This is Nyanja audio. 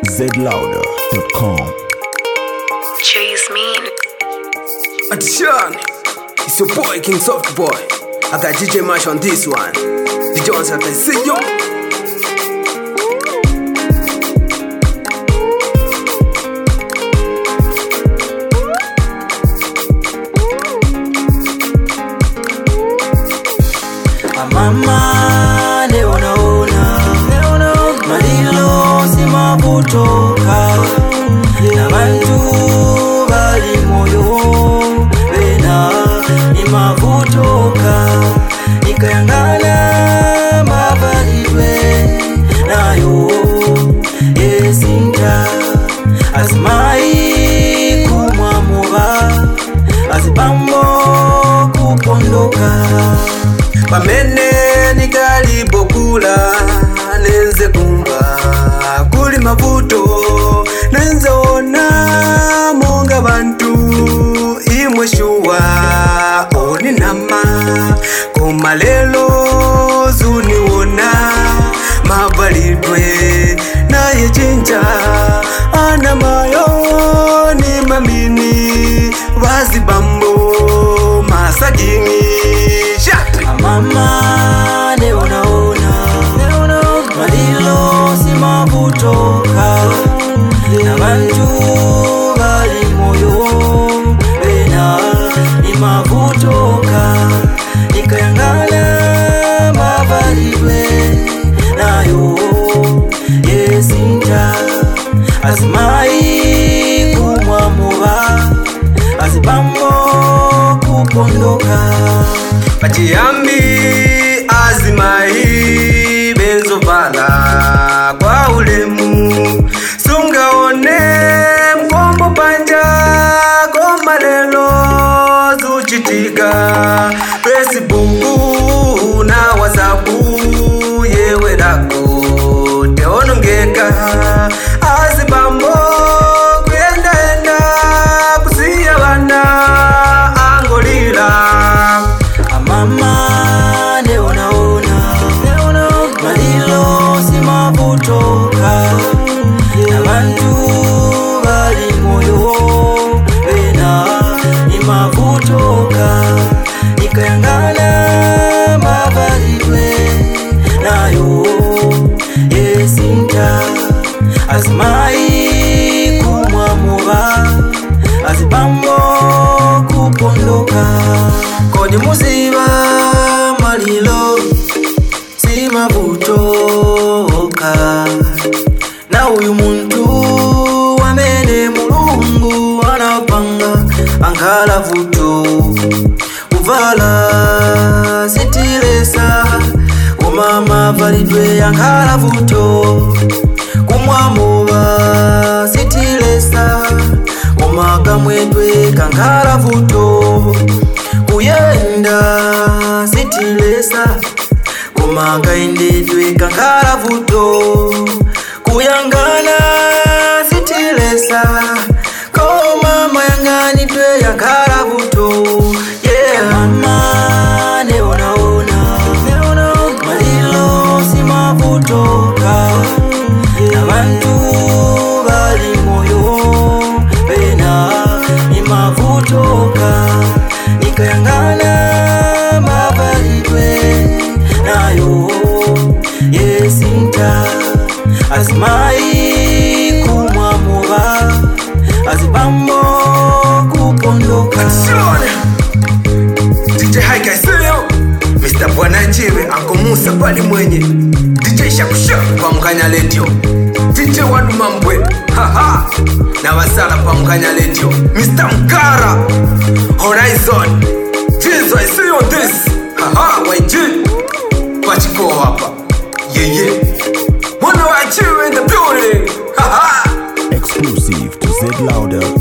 zlouder.com. Chase me. Attention, it's your boy King Soft Boy. I got DJ Mash on this one. DJ Jones, I can see you. Mama leona malilo simabutoka na bantu bali moyo bena imabutoka nikayangana mabalidwe nayo esinta azimai kumwamuba azibambo kupondoka pamene nikalibokula nenze kumba kuli mavuto nenze ona monga bantu imwe shuwa oni nama kumalelo zuni wona mabalidwe na yechinja ana mayo ni mamini wazibambo masagingi mama leona malilo simabutoka na bantu bali moyo bena imabutoka nikayangana mabalidwe nayo yesinta azimai kumwamuba azibambo kupondoka Pachiyambi azimai benzo vala kwa ulemu sungaone mkombo panja goma lelo zuchitika Facebook na WhatsApp yewe lako teonongeka azibambo kuenda kusiya bana angolila mama leona malilo simabutoka na bantu bali moyo bena imabutoka nikayangana mabalidwe nayo yesinta azimai kumwamuba azibambo kupondoka kwenye muziba malilo simabutoka na uyu muntu wamene mulungu anapanga ankala vuto kuvala sitilesa umama validwe ankala vuto kumwamuba sitilesa umakamwedwe kankala vuto kuyenda sitilesa kumakaendedwe kankala vuto kuyangana sitilesa komama yanganidwe yankala vuto yeah mama leona malilo simabutoka na bantu bali moyo bena imabutoka nikayangana mabalidwe nayo yesinta azimai kumwamuba azibambo kupondoka DJ Haika Iseyo Mr. Bwana Jiwe Anko Musa pali mwenye DJ Shakusha kwa Mkanya Radio DJ Wadu Mambwe haha na wasala pa Mkanya Radio Mr. Mkara Horizon Jesus Iseyo this haha YG Pachiko hapa yeah Mwana wa Jiwe in the building haha Exclusive to zlouder.com.